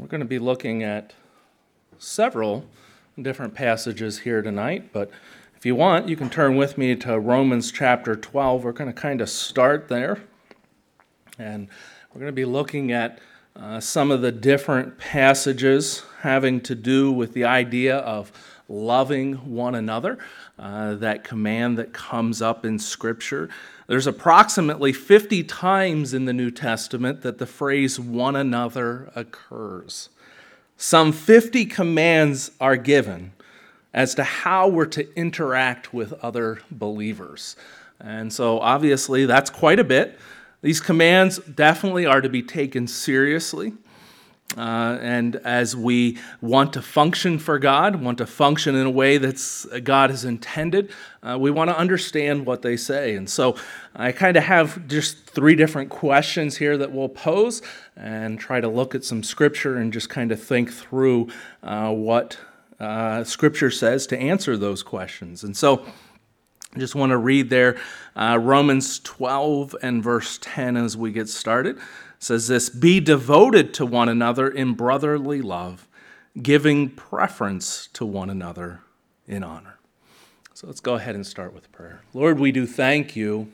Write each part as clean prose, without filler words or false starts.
We're going to be looking at several different passages here tonight, but if you want, you can turn with me to Romans chapter 12. We're going to kind of start there, and we're going to be looking at some of the different passages having to do with the idea of loving one another, that command that comes up in Scripture. There's approximately 50 times in the New Testament that the phrase one another occurs. Some 50 commands are given as to how we're to interact with other believers. And so obviously that's quite a bit. These commands definitely are to be taken seriously. And as we want to function for God, want to function in a way that God has intended, we want to understand what they say. And so I kind of have just three different questions here that we'll pose and try to look at some Scripture and just kind of think through what Scripture says to answer those questions. And so I just want to read there Romans 12 and verse 10 as we get started. It says this, "Be devoted to one another in brotherly love, giving preference to one another in honor." So let's go ahead and start with prayer. Lord, we do thank you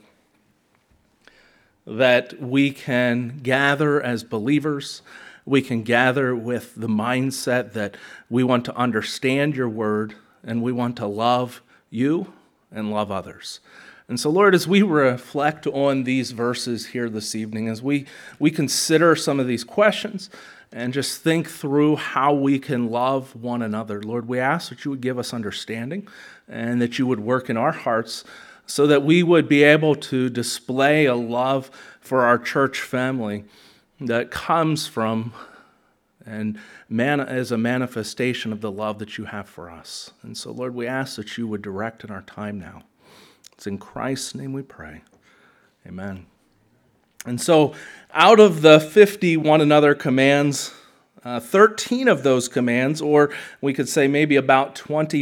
that we can gather as believers. We can gather with the mindset that we want to understand your word and we want to love you and love others. And so, Lord, as we reflect on these verses here this evening, as we consider some of these questions and just think through how we can love one another, Lord, we ask that you would give us understanding and that you would work in our hearts so that we would be able to display a love for our church family that comes from and as a manifestation of the love that you have for us. And so, Lord, we ask that you would direct in our time now. It's in Christ's name we pray. Amen. And so, out of the 50 one another commands, 13 of those commands, or we could say maybe about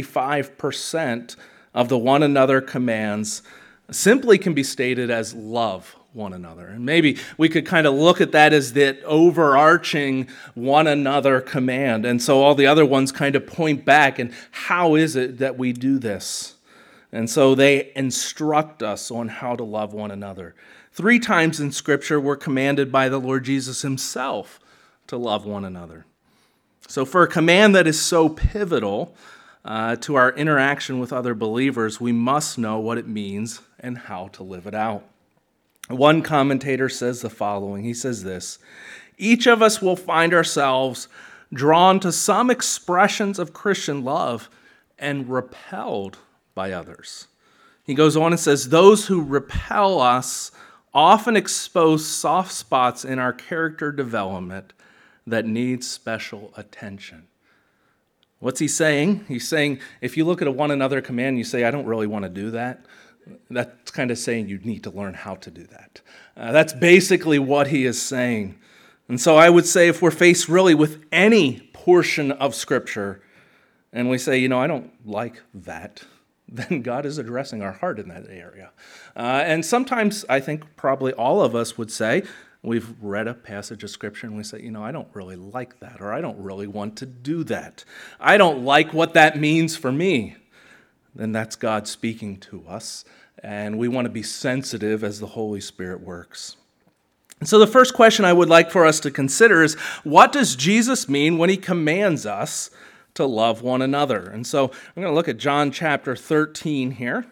25% of the one another commands, simply can be stated as love one another. And maybe we could kind of look at that as the overarching one another command. And so all the other ones kind of point back, and how is it that we do this? And so they instruct us on how to love one another. 3 times in Scripture we're commanded by the Lord Jesus himself to love one another. So for a command that is so pivotal to our interaction with other believers, we must know what it means and how to live it out. One commentator says the following. He says this, "Each of us will find ourselves drawn to some expressions of Christian love and repelled by others." He goes on and says, "Those who repel us often expose soft spots in our character development that need special attention." What's he saying? He's saying, if you look at a one another command, you say, I don't really want to do that. That's kind of saying you need to learn how to do that. That's basically what he is saying. And so I would say if we're faced really with any portion of Scripture and we say, I don't like that, then God is addressing our heart in that area. And sometimes I think probably all of us would say, we've read a passage of Scripture and we say, I don't really like that, or I don't really want to do that. I don't like what that means for me. Then that's God speaking to us, and we want to be sensitive as the Holy Spirit works. And so the first question I would like for us to consider is, what does Jesus mean when he commands us to love one another? And so I'm going to look at John chapter 13 here.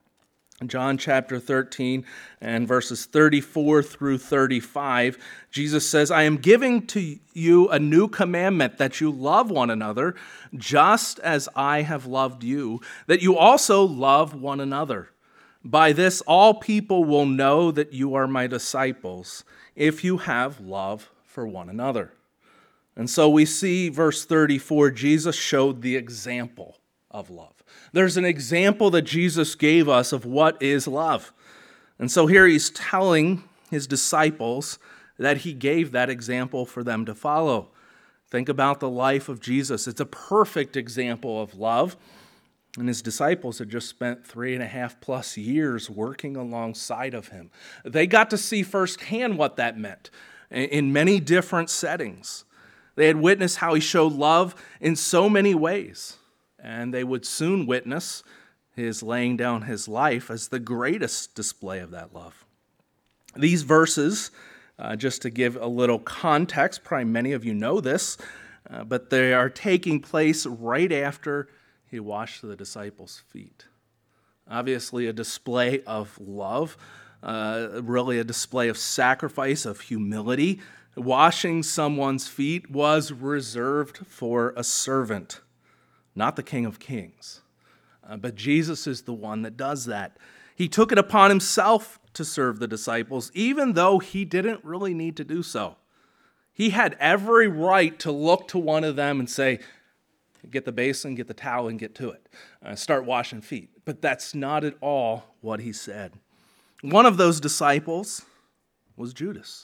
John chapter 13 and verses 34 through 35, Jesus says, "I am giving to you a new commandment, that you love one another, just as I have loved you, that you also love one another. By this all people will know that you are my disciples, if you have love for one another." And so we see verse 34, Jesus showed the example of love. There's an example that Jesus gave us of what is love. And so here he's telling his disciples that he gave that example for them to follow. Think about the life of Jesus. It's a perfect example of love. And his disciples had just spent 3.5+ years working alongside of him. They got to see firsthand what that meant in many different settings. They had witnessed how he showed love in so many ways, and they would soon witness his laying down his life as the greatest display of that love. These verses, just to give a little context, probably many of you know this, but they are taking place right after he washed the disciples' feet. Obviously a display of love, really a display of sacrifice, of humility. Washing someone's feet was reserved for a servant, not the King of Kings. But Jesus is the one that does that. He took it upon himself to serve the disciples, even though he didn't really need to do so. He had every right to look to one of them and say, get the basin, get the towel, and get to it. Start washing feet. But that's not at all what he said. One of those disciples was Judas,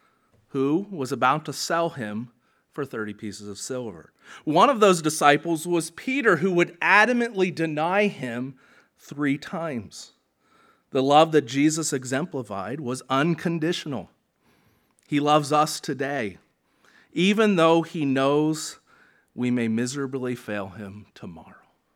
who was about to sell him for 30 pieces of silver. One of those disciples was Peter, who would adamantly deny him 3 times. The love that Jesus exemplified was unconditional. He loves us today, even though he knows we may miserably fail him tomorrow.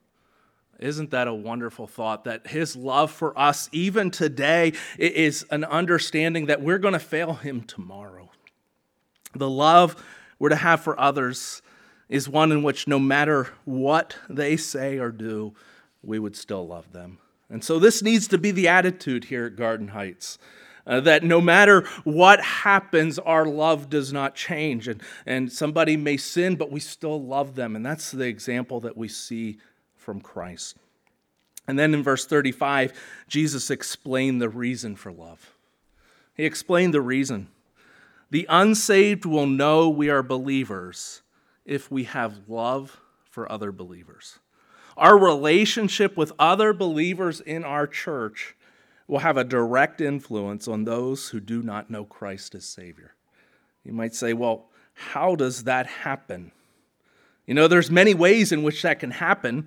Isn't that a wonderful thought, that his love for us, even today, is an understanding that we're going to fail him tomorrow. The love we're to have for others is one in which no matter what they say or do, we would still love them. And so this needs to be the attitude here at Garden Heights, that no matter what happens, our love does not change. And somebody may sin, but we still love them. And that's the example that we see from Christ. And then in verse 35, Jesus explained the reason for love. He explained the reason. The unsaved will know we are believers if we have love for other believers. Our relationship with other believers in our church will have a direct influence on those who do not know Christ as Savior. You might say, well, how does that happen? You know, there's many ways in which that can happen,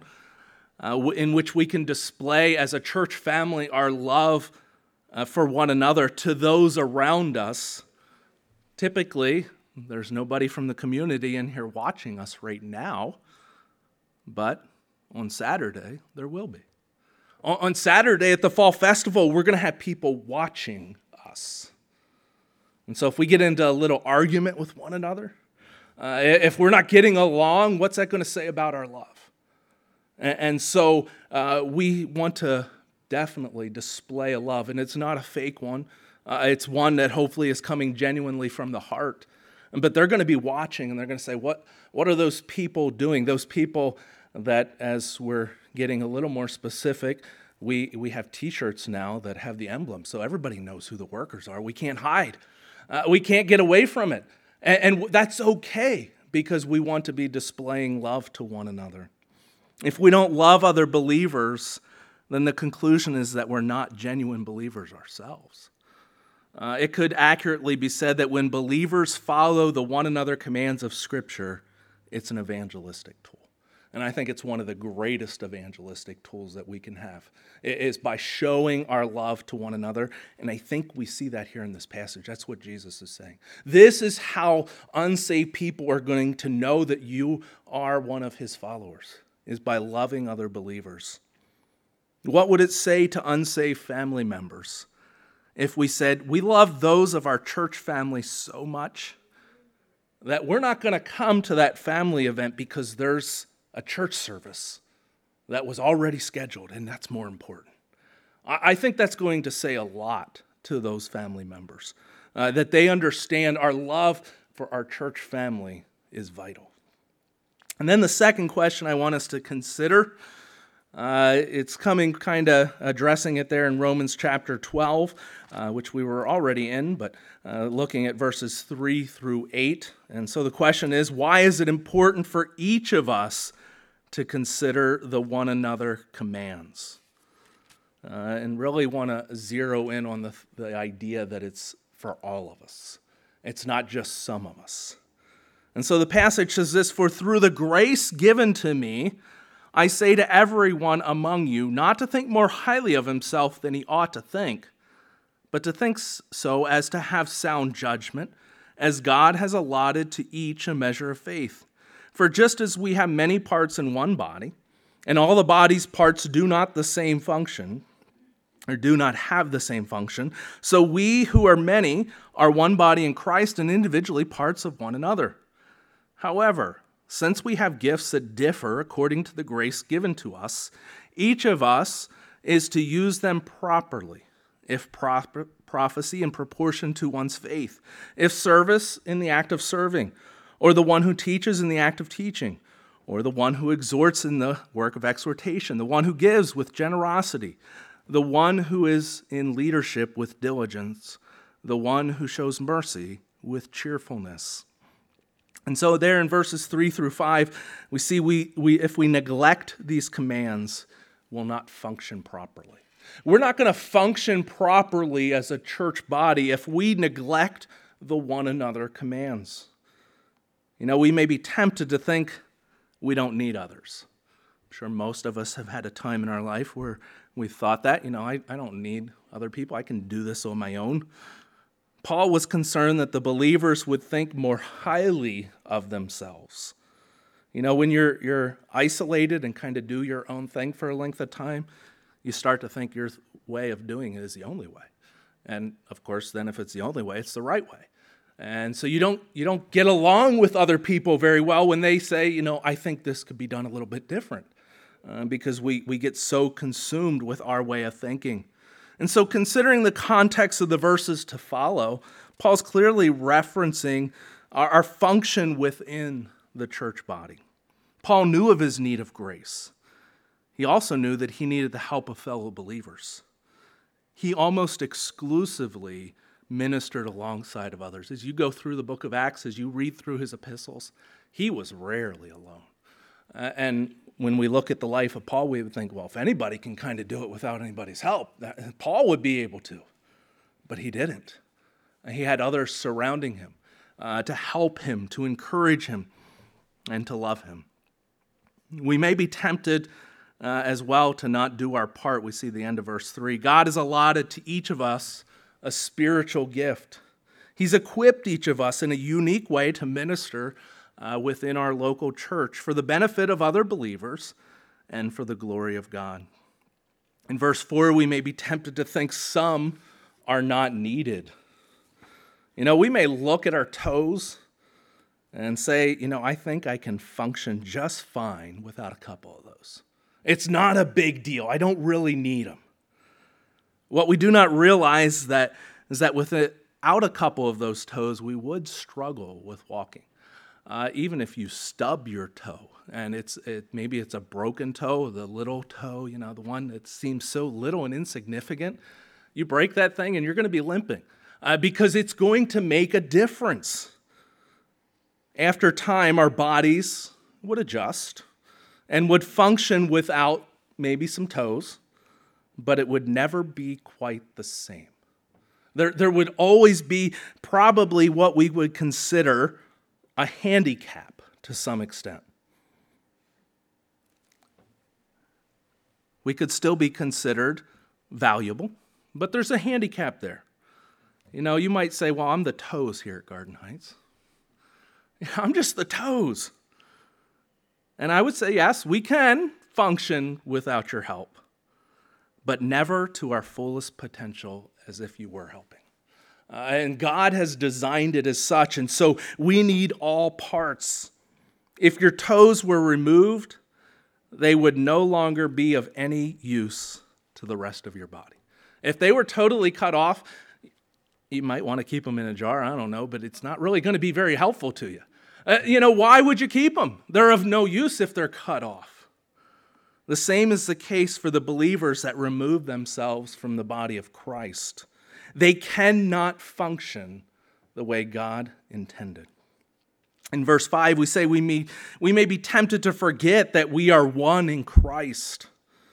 in which we can display as a church family our love for one another to those around us. Typically, there's nobody from the community in here watching us right now, but on Saturday, there will be. On Saturday at the Fall Festival, we're going to have people watching us. And so if we get into a little argument with one another, if we're not getting along, what's that going to say about our love? And so we want to definitely display a love, and it's not a fake one. It's one that hopefully is coming genuinely from the heart. But they're going to be watching, and they're going to say, what are those people doing? Those people that, as we're getting a little more specific, we have T-shirts now that have the emblem, so everybody knows who the workers are. We can't hide. We can't get away from it. And that's okay, because we want to be displaying love to one another. If we don't love other believers, then the conclusion is that we're not genuine believers ourselves. It could accurately be said that when believers follow the one another commands of Scripture, it's an evangelistic tool. And I think it's one of the greatest evangelistic tools that we can have. It is by showing our love to one another. And I think we see that here in this passage. That's what Jesus is saying. This is how unsaved people are going to know that you are one of his followers, is by loving other believers. What would it say to unsaved family members if we said, we love those of our church family so much that we're not going to come to that family event because there's a church service that was already scheduled, and that's more important? I think that's going to say a lot to those family members, that they understand our love for our church family is vital. And then the second question I want us to consider, it's coming kind of addressing it there in Romans chapter 12, which we were already in, but looking at verses 3 through 8. And so the question is, why is it important for each of us to consider the one another commands? And really want to zero in on the idea that it's for all of us. It's not just some of us. And so the passage says this, "For through the grace given to me, I say to everyone among you not to think more highly of himself than he ought to think, but to think so as to have sound judgment, as God has allotted to each a measure of faith. For just as we have many parts in one body, and all the body's parts do not have the same function, so we who are many are one body in Christ and individually parts of one another. However, since we have gifts that differ according to the grace given to us, each of us is to use them properly. If prophecy, in proportion to one's faith. If service, in the act of serving. Or the one who teaches, in the act of teaching. Or the one who exhorts, in the work of exhortation. The one who gives with generosity. The one who is in leadership with diligence. The one who shows mercy with cheerfulness. And so there in verses 3 through 5, we see if we neglect these commands, we'll not function properly. We're not going to function properly as a church body if we neglect the one another commands. We may be tempted to think we don't need others. I'm sure most of us have had a time in our life where we thought that, I don't need other people. I can do this on my own. Paul was concerned that the believers would think more highly of themselves. When you're isolated and kind of do your own thing for a length of time, you start to think your way of doing it is the only way. And of course, then if it's the only way, it's the right way. And so you don't get along with other people very well when they say, I think this could be done a little bit different, because we get so consumed with our way of thinking. And so considering the context of the verses to follow, Paul's clearly referencing our function within the church body. Paul knew of his need of grace. He also knew that he needed the help of fellow believers. He almost exclusively ministered alongside of others. As you go through the book of Acts, as you read through his epistles, he was rarely alone. And when we look at the life of Paul, we would think, well, if anybody can kind of do it without anybody's help, Paul would be able to. But he didn't. He had others surrounding him to help him, to encourage him, and to love him. We may be tempted as well to not do our part. We see the end of verse 3. God has allotted to each of us a spiritual gift. He's equipped each of us in a unique way to minister within our local church for the benefit of other believers and for the glory of God. In verse 4, we may be tempted to think some are not needed. We may look at our toes and say, I think I can function just fine without a couple of those. It's not a big deal. I don't really need them. What we do not realize is that without a couple of those toes, we would struggle with walking. Even if you stub your toe, and maybe it's a broken toe, the little toe, the one that seems so little and insignificant, you break that thing and you're going to be limping because it's going to make a difference. After time, our bodies would adjust and would function without maybe some toes, but it would never be quite the same. There would always be probably what we would consider a handicap to some extent. We could still be considered valuable, but there's a handicap there. You might say, well, I'm the toes here at Garden Heights. I'm just the toes. And I would say, yes, we can function without your help, but never to our fullest potential as if you were helping. And God has designed it as such, and so we need all parts. If your toes were removed, they would no longer be of any use to the rest of your body. If they were totally cut off, you might want to keep them in a jar, I don't know, but it's not really going to be very helpful to you. Why would you keep them? They're of no use if they're cut off. The same is the case for the believers that remove themselves from the body of Christ. They cannot function the way God intended. In verse 5, we say we may be tempted to forget that we are one in Christ.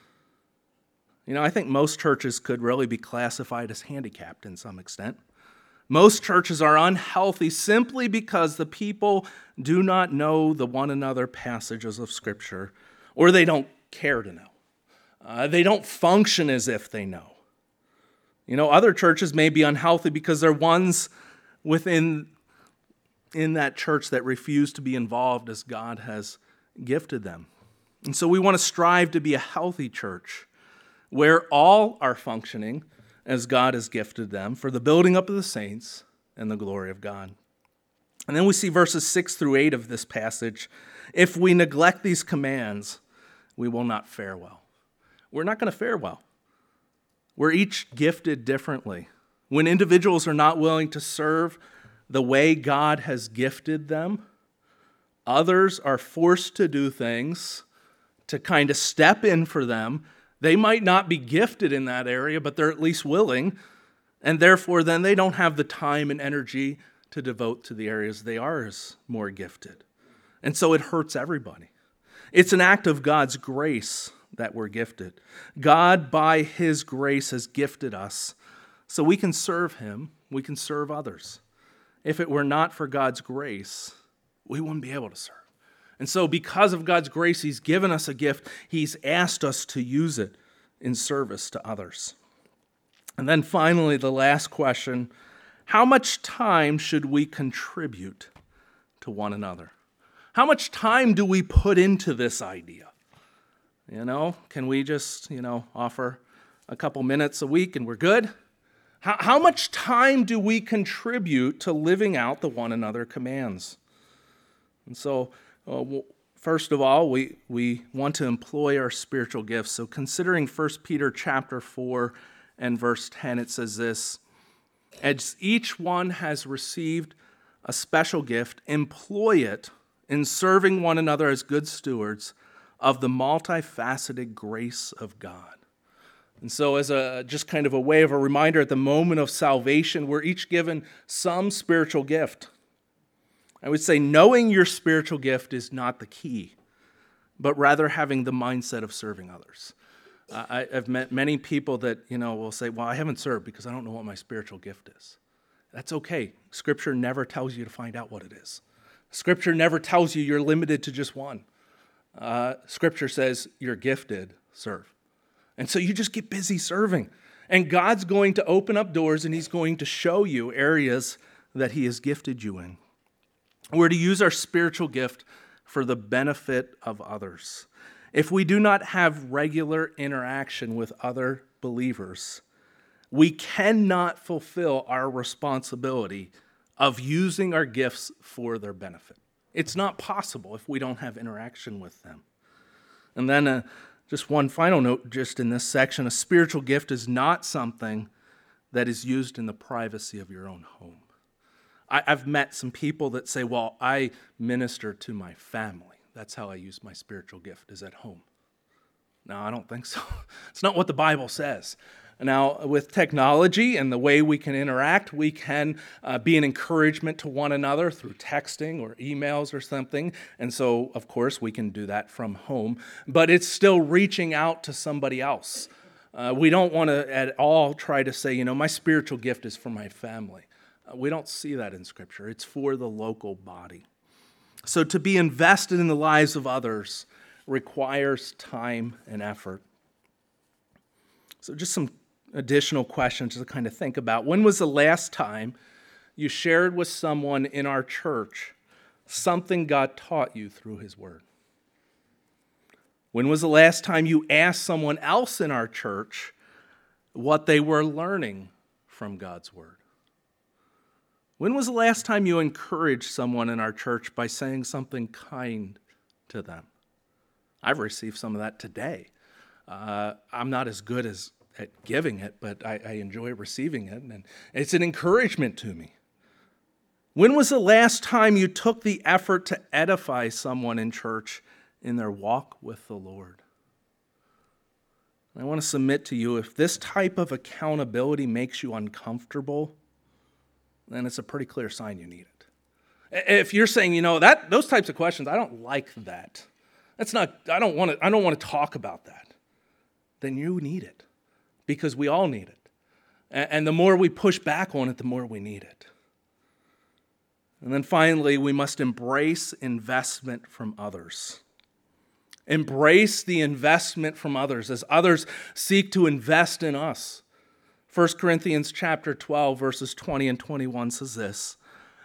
I think most churches could really be classified as handicapped in some extent. Most churches are unhealthy simply because the people do not know the one another passages of Scripture, or they don't care to know. They don't function as if they know. Other churches may be unhealthy because they're ones within in that church that refuse to be involved as God has gifted them. And so we want to strive to be a healthy church where all are functioning as God has gifted them for the building up of the saints and the glory of God. And then we see verses 6 through 8 of this passage. If we neglect these commands, we will not fare well. We're not going to fare well. We're each gifted differently. When individuals are not willing to serve the way God has gifted them, others are forced to do things to kind of step in for them. They might not be gifted in that area, but they're at least willing, and therefore then they don't have the time and energy to devote to the areas they are as more gifted. And so it hurts everybody. It's an act of God's grace that we're gifted. God, by His grace, has gifted us so we can serve Him, we can serve others. If it were not for God's grace, we wouldn't be able to serve. And so because of God's grace, He's given us a gift. He's asked us to use it in service to others. And then finally, the last question, how much time should we contribute to one another? How much time do we put into this idea? Can we just, offer a couple minutes a week and we're good? How much time do we contribute to living out the one another commands? And so, first of all, we want to employ our spiritual gifts. So considering 1 Peter chapter 4 and verse 10, it says this, as each one has received a special gift, employ it in serving one another as good stewards of the multifaceted grace of God. And so as just kind of a way of a reminder, at the moment of salvation, we're each given some spiritual gift. I would say knowing your spiritual gift is not the key, but rather having the mindset of serving others. I've met many people that, will say, well, I haven't served because I don't know what my spiritual gift is. That's okay. Scripture never tells you to find out what it is. Scripture never tells you you're limited to just one. Scripture says you're gifted, serve. And so you just get busy serving. And God's going to open up doors and He's going to show you areas that He has gifted you in. We're to use our spiritual gift for the benefit of others. If we do not have regular interaction with other believers, we cannot fulfill our responsibility of using our gifts for their benefit. It's not possible if we don't have interaction with them. And then just one final note, just in this section, a spiritual gift is not something that is used in the privacy of your own home. I've met some people that say, well, I minister to my family. That's how I use my spiritual gift, is at home. No, I don't think so. It's not what the Bible says. Now, with technology and the way we can interact, we can be an encouragement to one another through texting or emails or something. And so, of course, we can do that from home. But it's still reaching out to somebody else. We don't want to at all try to say, my spiritual gift is for my family. We don't see that in Scripture. It's for the local body. So to be invested in the lives of others requires time and effort. So just some additional questions to kind of think about. When was the last time you shared with someone in our church something God taught you through His Word? When was the last time you asked someone else in our church what they were learning from God's Word? When was the last time you encouraged someone in our church by saying something kind to them? I've received some of that today. I'm not as good at giving it, but I enjoy receiving it, and it's an encouragement to me. When was the last time you took the effort to edify someone in church in their walk with the Lord? I want to submit to you, if this type of accountability makes you uncomfortable, then it's a pretty clear sign you need it. If you're saying, those types of questions, I don't like that. I don't want to talk about that. Then you need it, because we all need it. And the more we push back on it, the more we need it. And then finally, we must embrace investment from others. Embrace the investment from others as others seek to invest in us. 1 Corinthians chapter 12, verses 20 and 21 says this,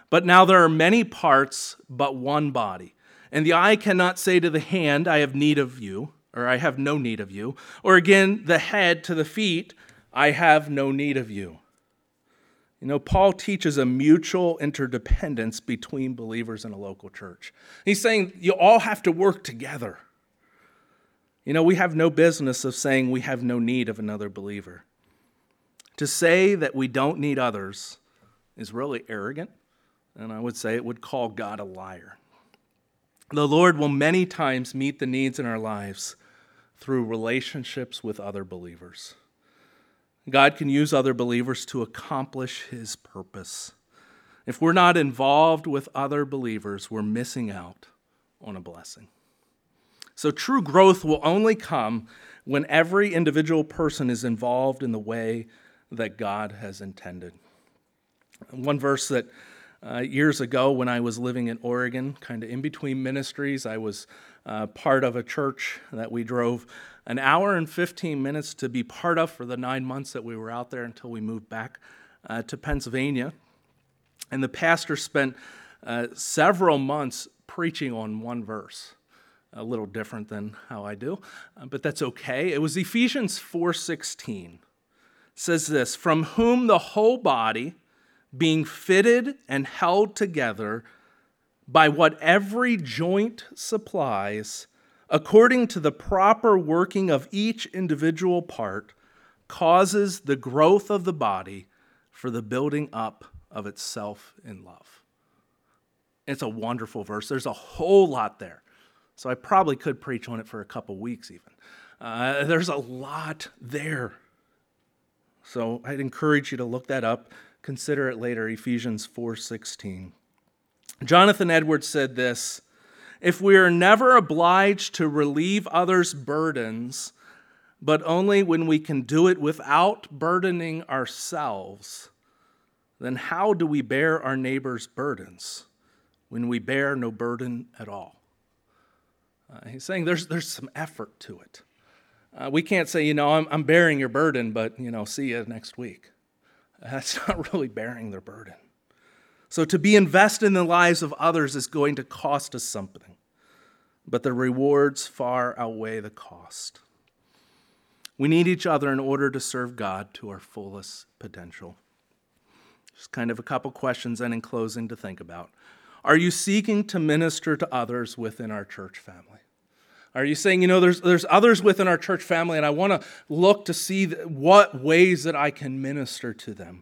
But now there are many parts, but one body. And the eye cannot say to the hand, I have need of you, or I have no need of you. Or again, the head to the feet, I have no need of you. You know, Paul teaches a mutual interdependence between believers in a local church. He's saying you all have to work together. You know, we have no business of saying we have no need of another believer. To say that we don't need others is really arrogant, and I would say it would call God a liar. The Lord will many times meet the needs in our lives through relationships with other believers. God can use other believers to accomplish his purpose. If we're not involved with other believers, we're missing out on a blessing. So true growth will only come when every individual person is involved in the way that God has intended. One verse that years ago when I was living in Oregon, kind of in between ministries, I was part of a church that we drove an hour and 15 minutes to be part of for the 9 months that we were out there until we moved back to Pennsylvania. And the pastor spent several months preaching on one verse, a little different than how I do, but that's okay. It was Ephesians 4:16. It says this, from whom the whole body, being fitted and held together by what every joint supplies, according to the proper working of each individual part, causes the growth of the body for the building up of itself in love. It's a wonderful verse. There's a whole lot there. So I probably could preach on it for a couple weeks even. There's a lot there. So I'd encourage you to look that up. Consider it later, Ephesians 4:16. Jonathan Edwards said this, if we are never obliged to relieve others' burdens, but only when we can do it without burdening ourselves, then how do we bear our neighbor's burdens when we bear no burden at all? He's saying there's some effort to it. We can't say, I'm bearing your burden, but, see you next week. That's not really bearing their burden. So to be invested in the lives of others is going to cost us something, but the rewards far outweigh the cost. We need each other in order to serve God to our fullest potential. Just kind of a couple questions and in closing to think about. Are you seeking to minister to others within our church family? Are you saying, there's others within our church family and I want to look to see what ways that I can minister to them?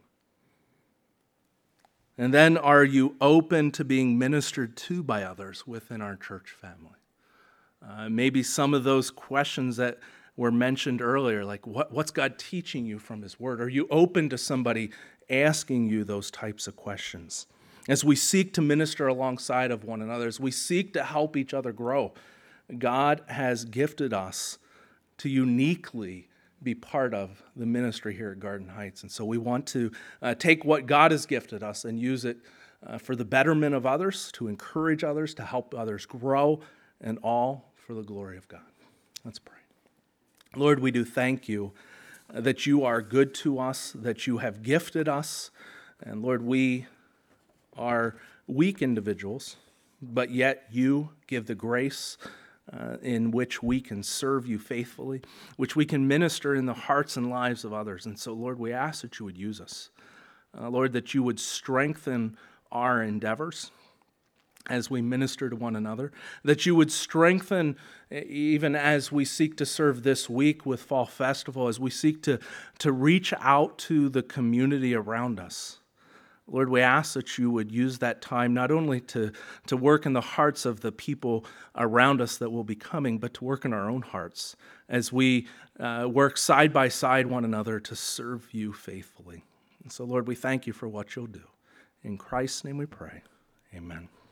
And then are you open to being ministered to by others within our church family? Maybe some of those questions that were mentioned earlier, like what's God teaching you from his word? Are you open to somebody asking you those types of questions? As we seek to minister alongside of one another, as we seek to help each other grow, God has gifted us to uniquely be part of the ministry here at Garden Heights. And so we want to take what God has gifted us and use it for the betterment of others, to encourage others, to help others grow, and all for the glory of God. Let's pray. Lord, we do thank you that you are good to us, that you have gifted us. And Lord, we are weak individuals, but yet you give the grace in which we can serve you faithfully, which we can minister in the hearts and lives of others. And so, Lord, we ask that you would use us. Lord, that you would strengthen our endeavors as we minister to one another, that you would strengthen even as we seek to serve this week with Fall Festival, as we seek to reach out to the community around us. Lord, we ask that you would use that time not only to work in the hearts of the people around us that will be coming, but to work in our own hearts as we work side by side one another to serve you faithfully. And so, Lord, we thank you for what you'll do. In Christ's name we pray. Amen.